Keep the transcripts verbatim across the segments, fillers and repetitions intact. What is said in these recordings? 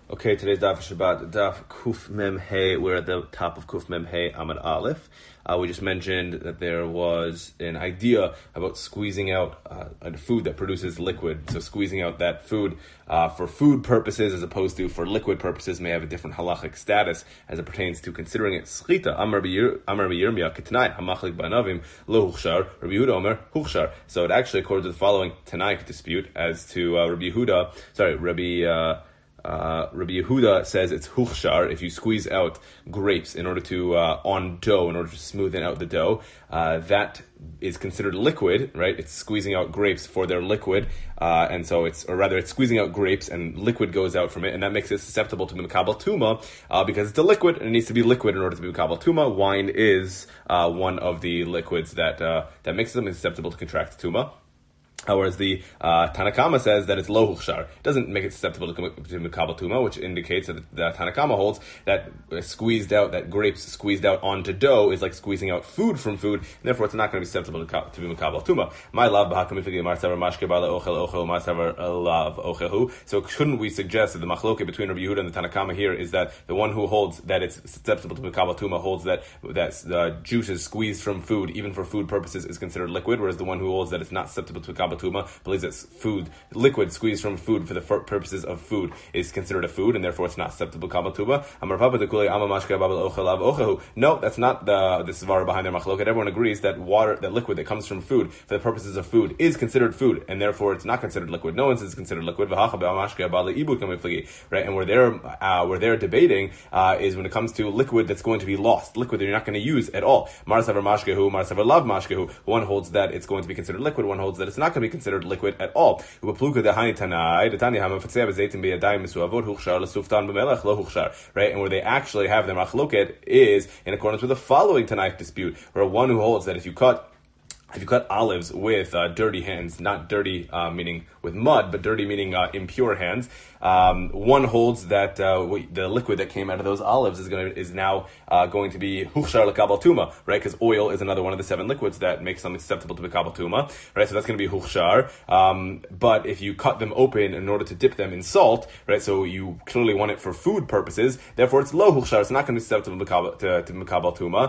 Okay, today's daf for Shabbat, daf Kuf Mem Hey. We're at the top of Kuf Mem Hey Amud Aleph. Uh, we just mentioned that there was an idea about squeezing out uh, a food that produces liquid. So squeezing out that food uh, for food purposes as opposed to for liquid purposes may have a different halachic status as it pertains to considering it schita. Amar b'Yirmiyah Ketnai Hamachlik Banavim Lo Huchshar Rabbi Yehuda Omer Huchshar. So it actually accords with the following Tanaik dispute as to uh, Rabbi Yehuda. Sorry, Rabbi. Uh, Uh, Rabbi Yehuda says it's huchshar if you squeeze out grapes in order to, uh, on dough, in order to smoothen out the dough. Uh, that is considered liquid, right? It's squeezing out grapes for their liquid. Uh, and so it's, or rather it's squeezing out grapes and liquid goes out from it. And that makes it susceptible to Mikabel Tuma, uh, because it's a liquid and it needs to be liquid in order to be Mikabel Tuma. Wine is, uh, one of the liquids that, uh, that makes them susceptible to contract Tuma. Uh, whereas the uh, Tanakama says that it's lo huchshar. It doesn't make it susceptible to, to Mikabel Tuma, which indicates that the, the Tanakama holds that uh, squeezed out, that grapes squeezed out onto dough is like squeezing out food from food, and therefore it's not going to be susceptible to, to be Mikabel Tuma. My love love ochehu. So shouldn't we suggest that the machloke between Rabbi Yehuda and the Tanakama here is that the one who holds that it's susceptible to Mikabel Tuma holds that that the juices squeezed from food, even for food purposes, is considered liquid, whereas the one who holds that it's not susceptible to Mikabel Tuma believes that food, liquid squeezed from food for the f- purposes of food is considered a food, and therefore it's not susceptible to Kabal Tuma. No, that's not the the svara behind their machloket. Everyone agrees that water, that liquid that comes from food for the purposes of food is considered food, and therefore it's not considered liquid. No one says it's considered liquid. Right? And where they're uh, where they're debating uh, is when it comes to liquid that's going to be lost, liquid that you're not going to use at all. One holds that it's going to be considered liquid. One holds that it's not going to be considered liquid at all. Right? And where they actually have their machloket is in accordance with the following Tanaic dispute, where one who holds that if you cut If you cut olives with uh, dirty hands, not dirty uh, meaning with mud, but dirty meaning uh, impure hands, um, one holds that uh, the liquid that came out of those olives is going to, is now uh, going to be huchshar lekabal tuma, right? Because oil is another one of the seven liquids that makes something susceptible to bekabal tuma, right? So that's going to be huchshar. Um, but if you cut them open in order to dip them in salt, right? So you clearly want it for food purposes, therefore it's lo huchshar. It's not going to be susceptible to bekabal tuma.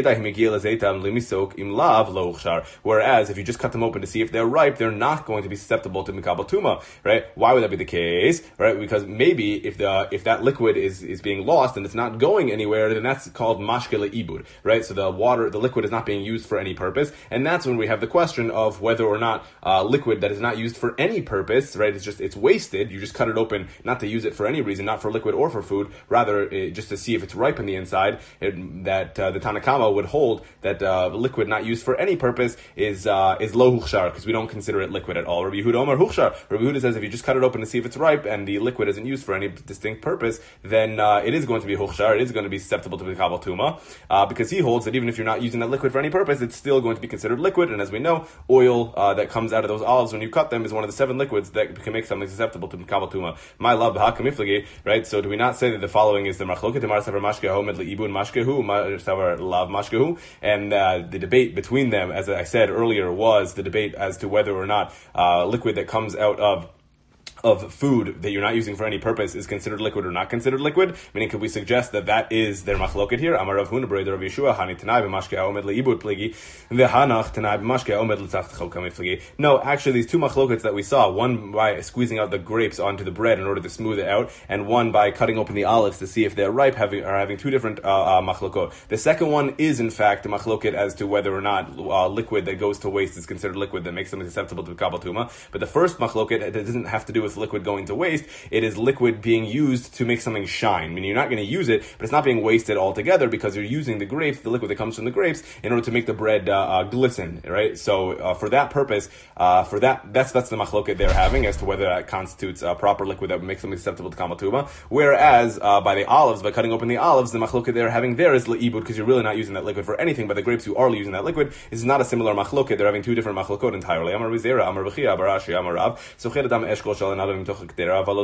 Im lav lo huchshar. Whereas if you just cut them open to see if they're ripe, they're not going to be susceptible to mikabel tuma, right? Why would that be the case, right? Because maybe if the if that liquid is, is being lost and it's not going anywhere, then that's called mashke le'ibud, right? So the water, the liquid is not being used for any purpose, and that's when we have the question of whether or not uh, liquid that is not used for any purpose, right? It's just it's wasted. You just cut it open not to use it for any reason, not for liquid or for food, rather it, just to see if it's ripe on the inside. It, that uh, the Tanakama would hold that uh, liquid not used for any purpose is uh, is lo huchshar, because we don't consider it liquid at all. Rabbi Yehuda Omer huchshar. Rabbi Yehuda says if you just cut it open to see if it's ripe and the liquid isn't used for any distinct purpose, then uh, it is going to be huchshar. It is going to be susceptible to the kabal tuma, uh, because he holds that even if you're not using that liquid for any purpose, it's still going to be considered liquid. And as we know, oil uh, that comes out of those olives when you cut them is one of the seven liquids that can make something susceptible to kabal tuma. My love, b'hakamiflagi, right? So do we not say that the following is the machloket mar savar mashkehu med leibun mashkehu mar savar lav mashkehu, and uh, the debate between them, as I said earlier, was the debate as to whether or not uh, liquid that comes out of of food that you're not using for any purpose is considered liquid or not considered liquid. Meaning, could we suggest that that is their machloket here? Amar Rav Huna b'rei Rav Yeshua hani tanai b'mashke ha'omed leibud pligi v'hanach tanai b'mashke ha'omed l'tzach chokam pligi. No, actually, these two machlokets that we saw, one by squeezing out the grapes onto the bread in order to smooth it out, and one by cutting open the olives to see if they're ripe, having are having two different uh, uh, machlokot. The second one is in fact a machloket as to whether or not uh, liquid that goes to waste is considered liquid that makes something susceptible to kabal tuma. But the first machloket, it doesn't have to do with liquid going to waste. It is liquid being used to make something shine. I mean, you're not going to use it, but it's not being wasted altogether because you're using the grapes, the liquid that comes from the grapes, in order to make the bread uh, uh, glisten, right? So uh, for that purpose, uh, for that, that's that's the machloket they're having as to whether that constitutes a proper liquid that makes something susceptible to kabal tuma. Whereas uh, by the olives, by cutting open the olives, the machloket they're having there is leibud, because you're really not using that liquid for anything. But the grapes, you are using that liquid, is not a similar machloket. They're having two different machlokot entirely. Amar Rizera, Amar Bechia, Amar Rashi, Amar Rav. So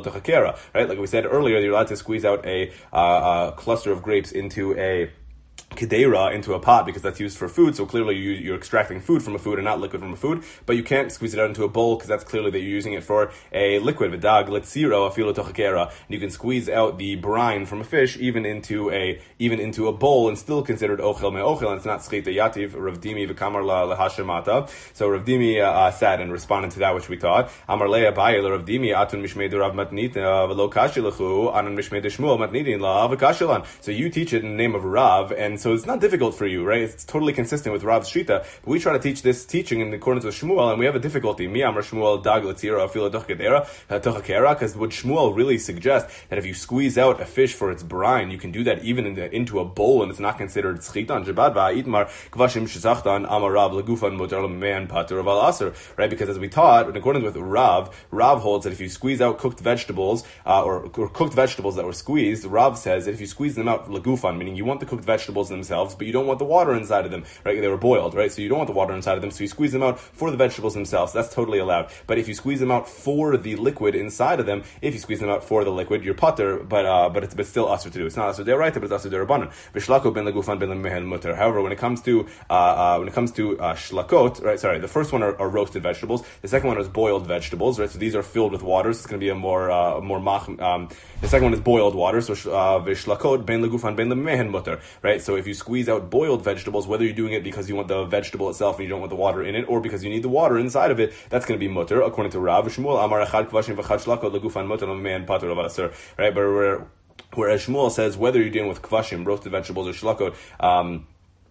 right? Like we said earlier, you're allowed to squeeze out a, uh, a cluster of grapes into a kedera into a pot because that's used for food, so clearly you, you're extracting food from a food and not liquid from a food, but you can't squeeze it out into a bowl because that's clearly that you're using it for a liquid. V'dag letziro afilo tochakera, and you can squeeze out the brine from a fish even into a even into a bowl and still considered ochel me'ochel, and it's not schita yativ. Rav Dimi v'kamar la lehashemata. So Rav Dimi uh, uh, sat and responded to that which we taught. Amar le'a Abaye Rav Dimi atun mishmei de Rav matnit v'lo kashi lechu anan mishmei de Shmuel matnitin la v'kashilan. So you teach it in the name of Rav, and so it's not difficult for you, right? It's totally consistent with Rav's shita. But we try to teach this teaching in accordance with Shmuel, and we have a difficulty. Mi amar Shmuel dag letzira afilo tochakera tochakera, because would Shmuel really suggest that if you squeeze out a fish for its brine, you can do that even in the, into a bowl, and it's not considered tzchita on Shabbat? Va'itmar kvashim shesachtan amar Rav legufan mutar lemean patur of al aser, right? Because as we taught, in accordance with Rav, Rav holds that if you squeeze out cooked vegetables uh, or, or cooked vegetables that were squeezed, Rav says that if you squeeze them out legufan, meaning you want the cooked vegetables themselves, but you don't want the water inside of them, right? They were boiled, right? So you don't want the water inside of them, so you squeeze them out for the vegetables themselves. That's totally allowed. But if you squeeze them out for the liquid inside of them, if you squeeze them out for the liquid, you're putter, but uh, but it's but still asur to do. It's not asur deraita, but it's asur derabanan. V'shlako ben legufan ben lemehen mutter. However, when it comes to uh, uh, when it comes to uh, shlakot, right? Sorry, the first one are, are roasted vegetables. The second one is boiled vegetables, right? So these are filled with water. So it's going to be a more uh, more mach. Um, the second one is boiled water. So v'shlakot ben legufan ben lemehen mutter, right? So if you squeeze out boiled vegetables, whether you're doing it because you want the vegetable itself and you don't want the water in it, or because you need the water inside of it, that's going to be mutter, according to Rav. Shmuel amar echad kvashim v'chad shlakot legufan mutter lemehen patur of asur, right? But where, whereas Shmuel says whether you're dealing with kvashim, roasted vegetables, or shlakot, um,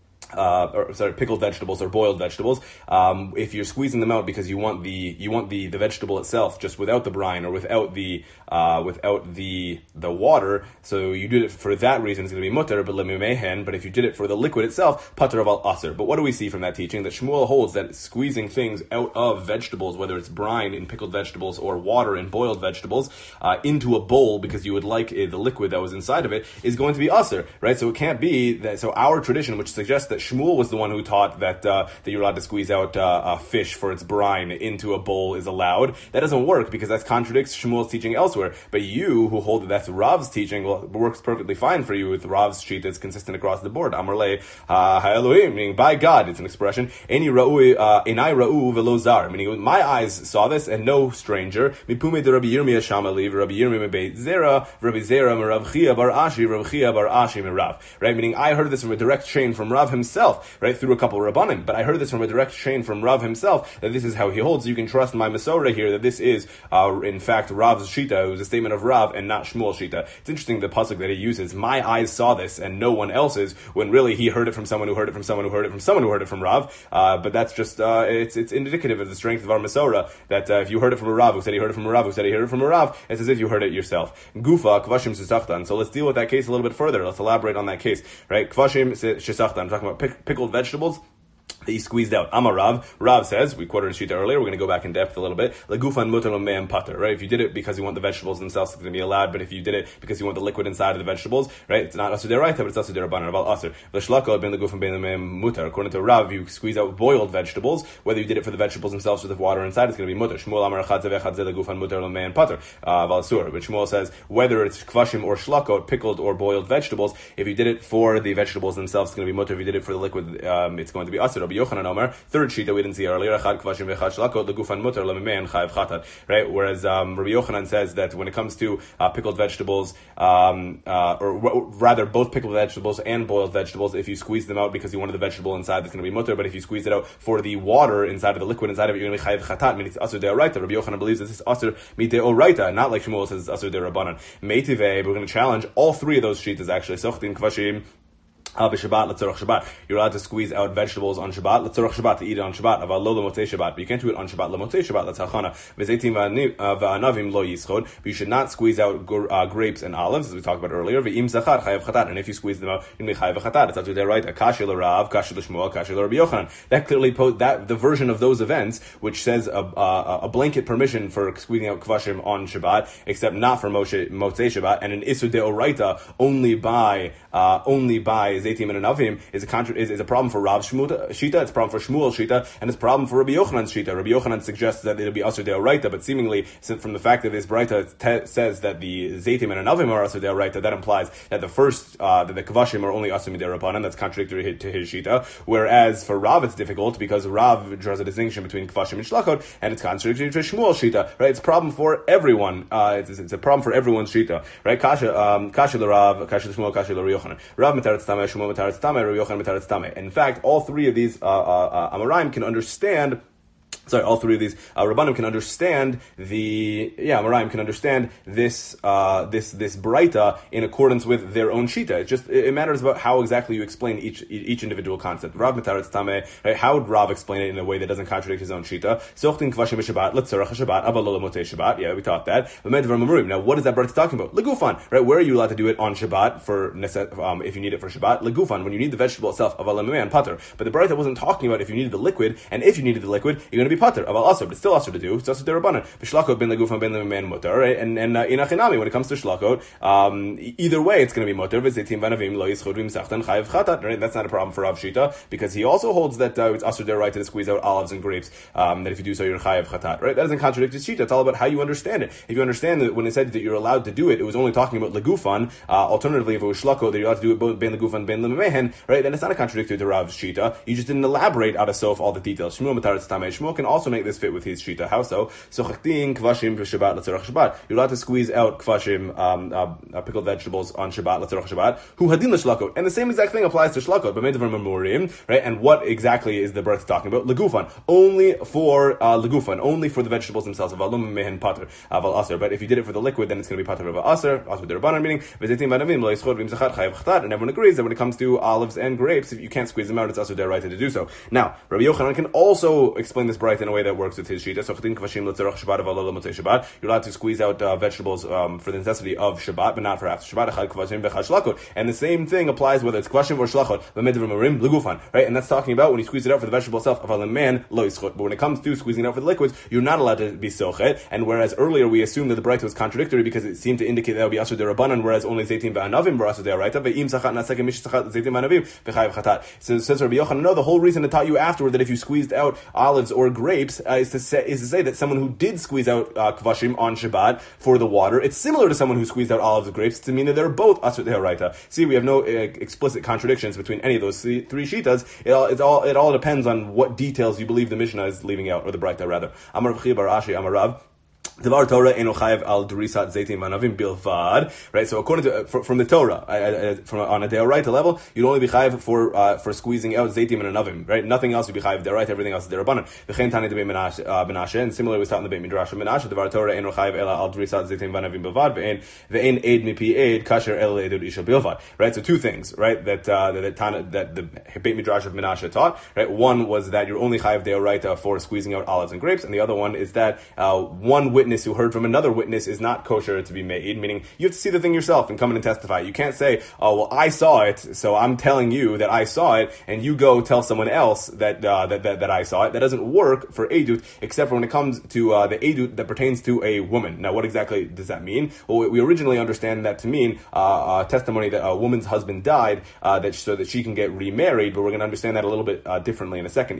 Uh, or sorry, pickled vegetables or boiled vegetables. Um, if you're squeezing them out because you want the you want the, the vegetable itself just without the brine or without the uh, without the the water, so you did it for that reason, it's going to be mutter, but lemimehen. But if you did it for the liquid itself, patur of al aser. But what do we see from that teaching? That Shmuel holds that squeezing things out of vegetables, whether it's brine in pickled vegetables or water in boiled vegetables, uh, into a bowl because you would like uh, the liquid that was inside of it, is going to be aser, right? So it can't be that. So our tradition, which suggests that that Shmuel was the one who taught that uh, that you're allowed to squeeze out uh, a fish for its brine into a bowl is allowed. That doesn't work because that contradicts Shmuel's teaching elsewhere. But you, who hold that that's Rav's teaching, well, it works perfectly fine for you with Rav's sheet that's consistent across the board. Amar le ha-Elohim, meaning by God, it's an expression. Eni ra'u, enai ra'u velo zar, meaning my eyes saw this and no stranger. Mipume de Rabbi Yirmiyah shamali, Rabbi Yirmiyah beit zera, Rabbi zera Rav Chia bar Ashi, Rav Chia bar Ashi Rav. Right, meaning I heard this from a direct chain from Rav himself, right, through a couple of Rabbanim, but I heard this from a direct chain from Rav himself, that this is how he holds. You can trust my Masorah here, that this is, uh, in fact, Rav's Shita. It was a statement of Rav and not Shmuel's Shita. It's interesting the pasuk that he uses, my eyes saw this and no one else's, when really he heard it from someone who heard it from someone who heard it from someone who heard it from Rav, uh, but that's just, uh, it's, it's indicative of the strength of our Masorah, that, uh, if you heard it from a Rav who said he heard it from a Rav who said he heard it from a Rav, it's as if you heard it yourself. Gufa, kvashim shesachtan. So let's deal with that case a little bit further. Let's elaborate on that case, right? Kvashim shesachtan. I'm talking about pick, pickled vegetables that he squeezed out. Amar Rav. Rav says, we quoted a sheet earlier, we're going to go back in depth a little bit. Legufan mutar l'me'em pater, right? If you did it because you want the vegetables themselves, it's going to be allowed, but if you did it because you want the liquid inside of the vegetables, right, it's not asur deraita, but it's asur derabanan, about asur. V'shlaka ben legufan ben l'me'em mutar. According to Rav, you squeeze out boiled vegetables, whether you did it for the vegetables themselves or the water inside, it's going to be mutar. Shmuel amar chadze v'chadze legufan mutar l'me'em pater, v'asur. But Shmuel says, whether it's kvashim or shlakot, pickled or boiled vegetables, if you did it for the vegetables themselves, it's going to be mutar. If you did it for the liquid, um, it's going to be asur. Rabbi Yochanan Omer, third sheet that we didn't see earlier, right? Whereas um, Rabbi Yochanan says that when it comes to uh, pickled vegetables, um, uh, or w- rather both pickled vegetables and boiled vegetables, if you squeeze them out because you wanted the vegetable inside, it's going to be mutter. But if you squeeze it out for the water inside of the liquid inside of it, you're going to be chayiv chatat, meaning it's asur deoraita. Rabbi Yochanan believes that this is asur mideoraita, not like Shmuel says it's asur derabanan. Meitive, we're going to challenge all three of those sheets actually. Sochtin kvashim. Al b'Shabbat l'tzorach Shabbat. You're allowed to squeeze out vegetables on Shabbat l'tzorach Shabbat, to eat it on Shabbat. Aval lo l'motzei Shabbat, but you can't do it on Shabbat l'motzei Shabbat. That's hachana. V'zeitim v'anavim lo yischod. But you should not squeeze out uh, grapes and olives, as we talked about earlier. V'im zachar chayav chatat, and if you squeeze them out, you're going to be chayav chatat. It's actually right. Kashi l'Rav, kashi l'Shmuel, kashi l'Rabbi Yochanan. That clearly put that the version of those events, which says a, a, a blanket permission for squeezing out kvashim on Shabbat, except not for Moshe motzei Shabbat, and an isur deoraita only by uh, only by Zaytim and Anavim is a contra- is, is a problem for Rav Shmuel Shita, it's a problem for Shmuel Shita, and it's a problem for Rabbi Yochanan's Shita. Rabbi Yochanan suggests that it'll be Asur Deoraita, but seemingly from the fact that this Braita te- says that the Zaytim and Anavim are Asur Deoraita, that implies that the first, uh, that the Kavashim are only Asur Midirabanan. That's contradictory to his Shita. Whereas for Rav it's difficult because Rav draws a distinction between Kavashim and Shlachot, and it's contradictory to Shmuel Shita, right? It's a problem for everyone. Uh, it's, it's a problem for everyone's Shita, right? Kasha, um, Kasha l'Rav, Kasha l'Shmuel, Kasha l'Rav Yochanan. Rav mitaretz tameh, Shmuel mitaretz tameh, Rav Yochanan mitaretz tameh. In fact, all three of these uh, uh, uh, Amoraim can understand. Sorry, all three of these uh, Rabbanim can understand the yeah, Amoraim can understand this uh, this this Braita in accordance with their own Shita. It just it matters about how exactly you explain each each individual concept. Rav mitaretz tameh, right? How would Rav explain it in a way that doesn't contradict his own Shita? Sochtin kvashim b'Shabbat, letzarach Shabbat, aval lo lemotei Shabbat. Yeah, we taught that. Now, what is that Braita talking about? Legufan, right? Where are you allowed to do it on Shabbat for um, if you need it for Shabbat? Legufan, when you need the vegetable itself, aval lemei pater. But the Braita wasn't talking about if you needed the liquid, and if you needed the liquid, you're going to be pater. Aval asur, but it's still asur to do. It's asur derabanan. V'shlakot ben legufan ben lemei mutar, right? And and uh, inachinami, when it comes to shlakot, um, either way it's going to be mutar. V'zeitim vanavim lo yischod v'imsachtan chayiv chatat. Right? That's not a problem for Rav Shita because he also holds that uh, it's asur deraita to squeeze out olives and grapes. Um, that if you do so, you're chayiv chatat. Right? That doesn't contradict his Shita. It's all about how you understand it. If you understand that when it said that you're allowed to do it, it was only talking about legufan. Uh, alternatively, if it was shlako, that you're allowed to do it both ben legufan ben lemehen, right? Then it's not a contradictory to Rav's Shita. You just didn't elaborate out of sof all the details. Shmuel mitaretz tameh. Shmuel can also make this fit with his Shita. How so? So chaktin kvashim v'Shabbat letzarach Shabbat. You're allowed to squeeze out kvashim, um, uh, pickled vegetables on Shabbat letzarach Shabbat. Hu hadin l'shlakot, and the same exact thing applies to shlakot. But made of memorim, right? And what exactly is the birth talking about? Legufan, only for uh, legufan, only for the vegetables themselves. Avalum mehen pater, aval aser. But if you did it for the liquid, then it's going to be pater of aser, aser derabanan, meaning v'zeitim vanavim lo yischod v'imzachat chayav chatat. And everyone agrees that when it comes to olives and grapes, if you can't squeeze them out, it's aser deraita to do so. Now, Rabbi Yochanan can also explain this bright in a way that works with his Shita. So ch'tin kvashim letzarach Shabbat aval lo motzei Shabbat. You're allowed to squeeze out uh, vegetables um, for the necessity of Shabbat, but not for after Shabbat. Echad kvashim v'echad shlakot. And the same thing applies whether it's kvashim or shlakot. V'medvar marim legufan, right? And that's talking about when you squeeze it out for the vegetable itself. Aval man lo yischod. But when it comes to squeezing it out for the liquids, you're not allowed to be sochet. And whereas earlier we assumed that the Braita was contradictory because it seemed to indicate that it would be asur derabanan, whereas only zaytim v'anavim were asur deraita. Ve'im sachat nasek mish sachat zaytim v'anavim v'chayav chatat. So says Rabbi Yochanan, no, the whole reason it taught you afterward that if you squeezed out olives or grapes uh, is to say is to say that someone who did squeeze out uh, kvashim on Shabbat for the water, it's similar to someone who squeezed out olives or grapes to mean that they're both asur deraita. See, we have no uh, explicit contradictions between any of those three, three shitas. It all, it's all it all depends on what details you believe the Mishnah is leaving out, or the Braita rather. Amar Rav Chiya bar Ashi Amar Rav. Devar Torah eno chayav al durisat zaytim vanavim bilvad. Right. So according to uh, for, from the Torah, uh, uh, from on a deoraita level, you'd only be chayav for uh, for squeezing out zaytim and anavim. Right. Nothing else would be chayav deoraita. Everything else is derabanan. V'chein tani debei Menashe, and similarly was taught in the Beit Midrash of Menashe. Devar Torah eno chayav ela al durisat zaytim vanavim bilvad. Ve'en ve'en eid mipi eid kasher el edud isha bilvad. Right. So two things. Right. That uh, that that, that the Beit Midrash of Menashe taught. Right. One was that you're only chayav deoraita for squeezing out olives and grapes, and the other one is that uh, one witness who heard from another witness is not kosher to be made, meaning you have to see the thing yourself and come in and testify. You can't say, oh, well, I saw it, so I'm telling you that I saw it, and you go tell someone else that uh, that, that that I saw it. That doesn't work for edut, except for when it comes to uh, the edut that pertains to a woman. Now, what exactly does that mean? Well, we originally understand that to mean uh, a testimony that a woman's husband died, uh, that so that she can get remarried, but we're going to understand that a little bit uh, differently in a second.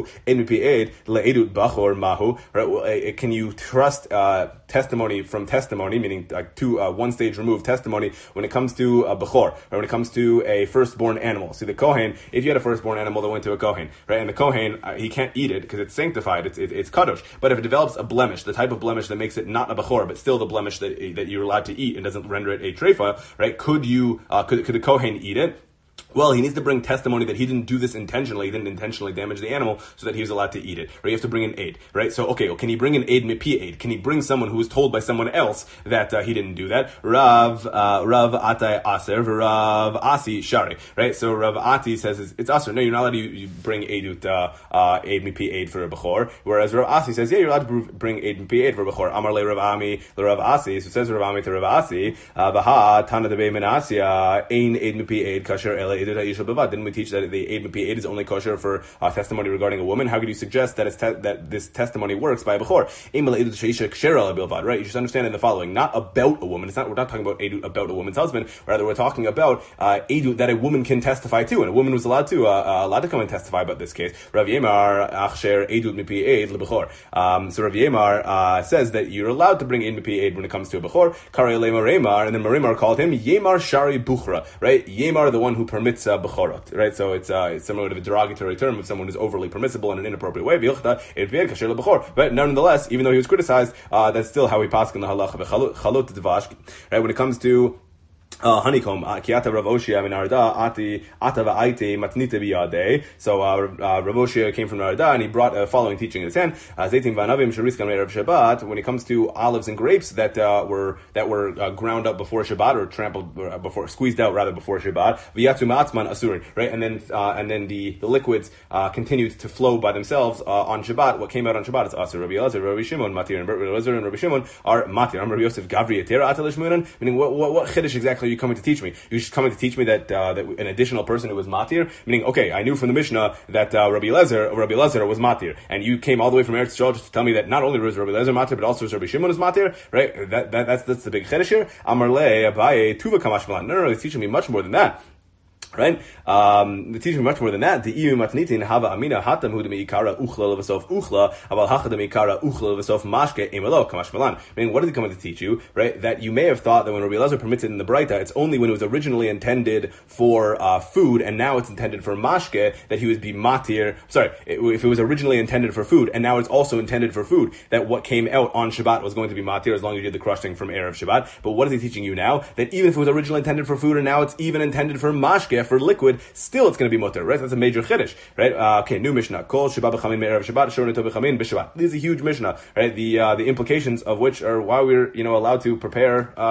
Right? Can you trust uh, testimony from testimony, meaning like two uh, one stage removed testimony when it comes to a bechor, or when it comes to a firstborn animal? See, the kohen, if you had a firstborn animal that went to a kohen, right, and the kohen uh, he can't eat it because it's sanctified, it's it, it's kadosh. But if it develops a blemish, the type of blemish that makes it not a bechor, but still the blemish that that you're allowed to eat and doesn't render it a treifa, right? Could you uh, could could the kohen eat it? Well, he needs to bring testimony that he didn't do this intentionally, he didn't intentionally damage the animal so that he was allowed to eat it. Right? You have to bring an aid, right? So, okay, well, can he bring an aid mipi aid? Can he bring someone who was told by someone else that uh, he didn't do that? Rav, uh, Rav Atai Aser, Rav Asi Shari, right? So Rav Ati says it's, it's Aser. No, you're not allowed to you, you bring aid, uh, uh, aid mipi aid for a bechor. Whereas Rav Asi says, yeah, you're allowed to bring aid mipi aid for a bechor. Amar le Rav Ami, le Rav Asi. So it says Rav Ami to Rav Asi, Baha, Tana de Be Menasya, Ein aid mipi aid, kasher ele Didn't we teach that the Eid Mipi Eid is only kosher for uh, testimony regarding a woman? How could you suggest that it's te- that this testimony works by a Bechor? Right? You should understand in the following, not about a woman. It's not. We're not talking about Eid about a woman's husband. Rather, we're talking about uh, Eid that a woman can testify to, and a woman was allowed to uh, uh, allowed to come and testify about this case. Rav Yemar achsher Eidut Mipi Eid lebechor. Um, so Rav Yemar uh, says that you're allowed to bring Eid Mipi Eid when it comes to a Bechor. Karei le Maremar, and then Maremar called him Yemar Shari Buchra. Right? Yemar, the one who permits uh, Bechorot. Right? So it's, uh, it's similar to the derogatory term of someone who's overly permissible in an inappropriate way. But nonetheless, even though he was criticized, uh, that's still how we pass in the halacha. Right? When it comes to Uh, honeycomb, Kiata Rav Oshia min Arda, Ati, Ata va'aiti matnita biyadeh. So, uh, uh, Rav Oshia came from Arda and he brought a following teaching in his hand. Zaitim va'anavim sheriskan me'erav Shabbat. When it comes to olives and grapes that, uh, were, that were, uh, ground up before Shabbat or trampled, uh, before, squeezed out rather before Shabbat. V'yatzu ma'atzman asurin. Right? And then, uh, and then the, the liquids, uh, continued to flow by themselves, uh, on Shabbat. What came out on Shabbat is asur. Rabbi Elazar, Rabbi Shimon, Matir, and Rabbi Elazar and Rabbi Shimon are Matir. I'm Rabbi Yosef Gavri Atira Atalish Munan. Meaning, what, what, what chiddush exactly are you coming to teach me? You're just coming to teach me that uh, that an additional person who was matir, meaning, okay, I knew from the Mishnah that uh, Rabbi Elazar, Rabbi Elazar was matir, and you came all the way from Eretz Yisrael just to tell me that not only was Rabbi Elazar matir, but also was Rabbi Shimon is matir, right? That, that that's that's the big chiddush here. Amar le Abaye tuva kamash malan. No, no, no, he's teaching me much more than that. Right? Um, the teaching much more than that. The iu matnitin hava amina hatam hu demeikara uchla levasof uchla aval hacha demeikara uchla levasof mashke emelo kamash malan. Meaning, what is he coming to teach you? Right? That you may have thought that when Rabbi Elazar permits it in the Braita, it's only when it was originally intended for uh, food and now it's intended for mashke that he would be matir. Sorry, if it was originally intended for food and now it's also intended for food, that what came out on Shabbat was going to be matir as long as you did the crushing from Erev Shabbat. But what is he teaching you now? That even if it was originally intended for food and now it's even intended for mashke, for liquid, still it's going to be mutter, right? That's a major chiddush, right? Uh, okay, new Mishnah. Kol sheba b'chamin me'erev Shabbat, shor neto b'chamin b'Shabbat. This is a huge Mishnah, right? The uh, the implications of which are why we're, you know, allowed to prepare uh